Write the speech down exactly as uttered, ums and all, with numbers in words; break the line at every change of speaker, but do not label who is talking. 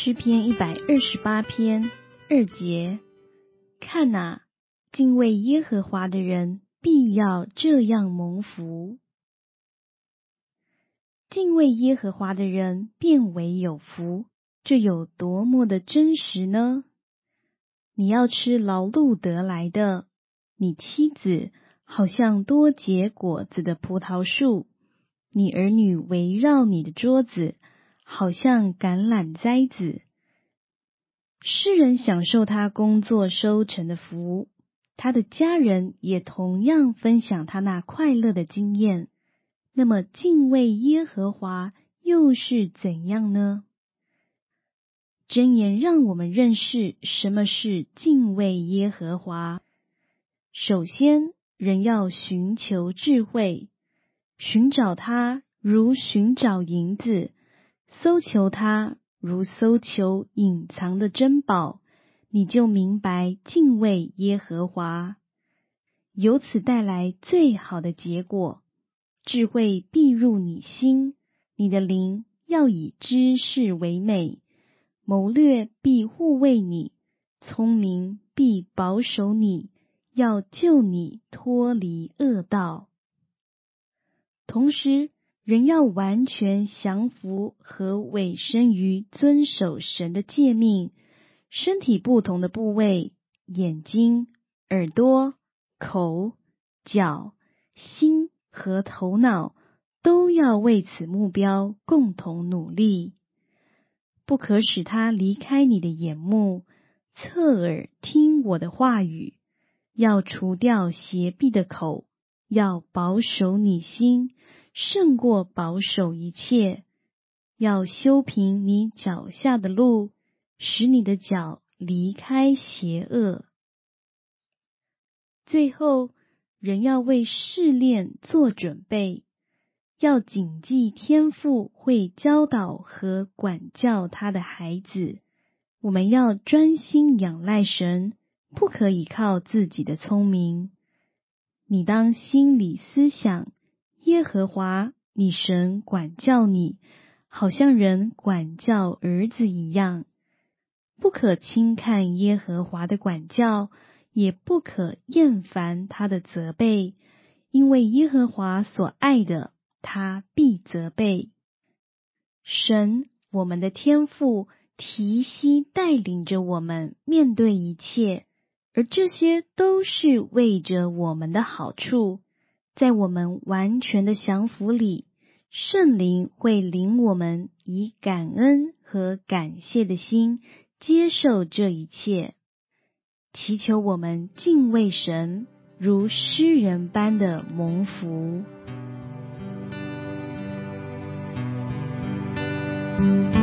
诗篇一百二十八篇二节，看哪，敬畏耶和华的人必要这样蒙福。敬畏耶和华的人便为有福，这有多么的真实呢？你要吃劳碌得来的，你妻子好像多结果子的葡萄树，你儿女围绕你的桌子，好像橄榄栽子。诗人享受他工作收成的福，他的家人也同样分享他那快乐的经验。那么敬畏耶和华又是怎样呢？箴言让我们认识什么是敬畏耶和华。首先，人要寻求智慧，寻找它如寻找银子，搜求它如搜求隐藏的珍宝，你就明白敬畏耶和华，由此带来最好的结果。智慧必入你心，你的灵要以知识为美，谋略必护卫你，聪明必保守你，要救你脱离恶道。同时，人要完全降服和委身于遵守神的诫命，身体不同的部位，眼睛、耳朵、口、脚、心和头脑都要为此目标共同努力。不可使他离开你的眼目，侧耳听我的话语，要除掉邪僻的口，要保守你心，胜过保守一切，要修平你脚下的路，使你的脚离开邪恶。最后，人要为试炼做准备，要谨记天父会教导和管教他的孩子。我们要专心仰赖神，不可以靠自己的聪明。你当心里思想，耶和华你神管教你，好像人管教儿子一样。不可轻看耶和华的管教，也不可厌烦他的责备，因为耶和华所爱的，他必责备。神，我们的天父，提携带领着我们面对一切，而这些都是为着我们的好处。在我们完全的降服里，圣灵会领我们以感恩和感谢的心接受这一切，祈求我们敬畏神，如诗人般的蒙福。